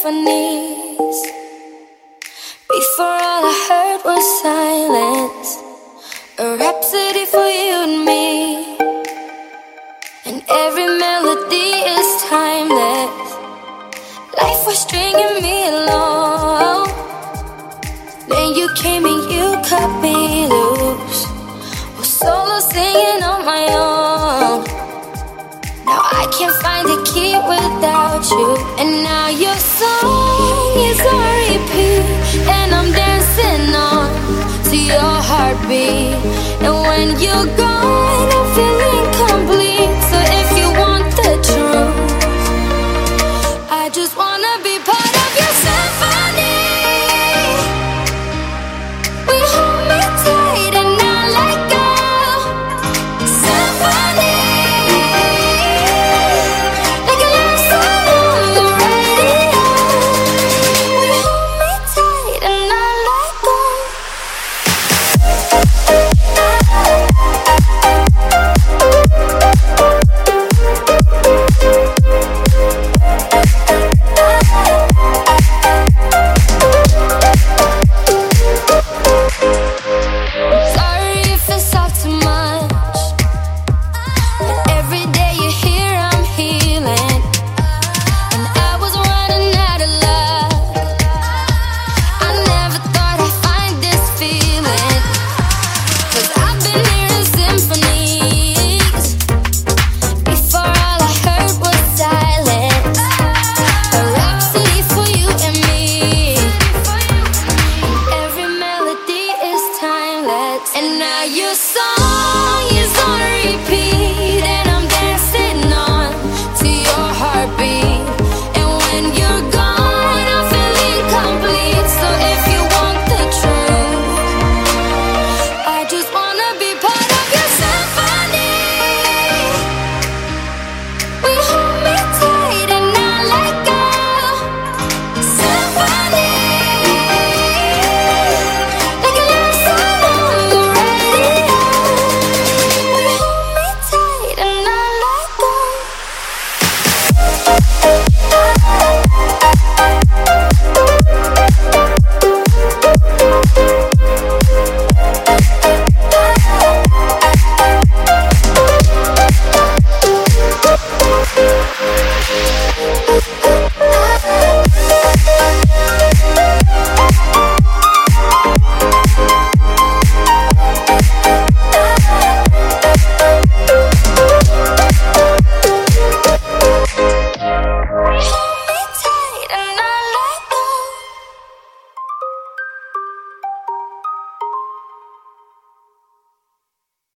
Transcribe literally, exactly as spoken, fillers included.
symphonies. Before all I heard was silence, a rhapsody for you and me. And every melody is timeless. Life was stringing me along. Then you came and you cut me loose. Was solo singing on my own. Now I can't find a key without you. And now your song is on repeat, and I'm dancing on to your heartbeat. And when you're gone, I'm feeling complete. So if you want the truth, I just wanna be part of your symphony. We hold me tight and not let go. Symphony, like a love song on the radio. We hold me tight and not let go. Sorry if it's all too much, but every day you're here I'm healing. And I was running out of luck. I never thought I'd find this feeling, 'cause I've been hearing symphonies. Before all I heard was silence, a rhapsody for you and me. Every melody is timeless, and now your song